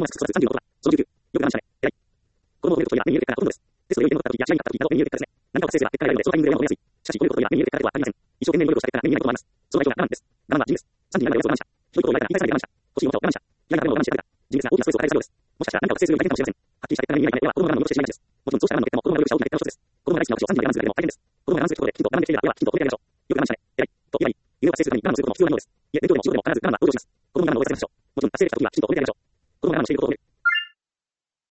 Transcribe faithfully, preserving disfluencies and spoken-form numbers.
のがさんじゅうごパーセントだ。そのじゅうきゅう、よく我慢したね。偉い。子供を褒めることや目に見える結果がほとんどです。テストで良い点を取った時や試合に勝った時など目に見える結果ですね。何かを達成すれば結果が得られるので、そのタイミングで親を求めやすい。しかし、褒めることや目に見える結果ではありません。一生懸命努力をした結果が目に見えないこともあります。その代表が我慢です。我慢は人です。さんじになるまで様子を我慢した。ひどいことを言われたら言い返さないで我慢した。欲しいものを我慢した。嫌いな食べ物を我慢して食べた。人ですが大きなストレスを抱える作業です。もしかしたら何かを達成するより大変かもしれません。はっきりした結果が目に見えない親は子供が我慢を戻してしまいがちです。もちろんそうした我慢の結果も子供が努力した大きな結果の一つです。子供が大好きなお菓子をさんじまで我慢するだけでも大変です。子供が我慢することできちんと学んできているから親はきちんと褒めてあげましょう。よく我慢したね。偉い。と言えばいい。夢を達成するために我慢をすることも必要なのです。いえ、伝統よりも中途でも必ず我慢は努力します。子供に我慢を覚えさせましょう。もちろん達成できた時はきちんと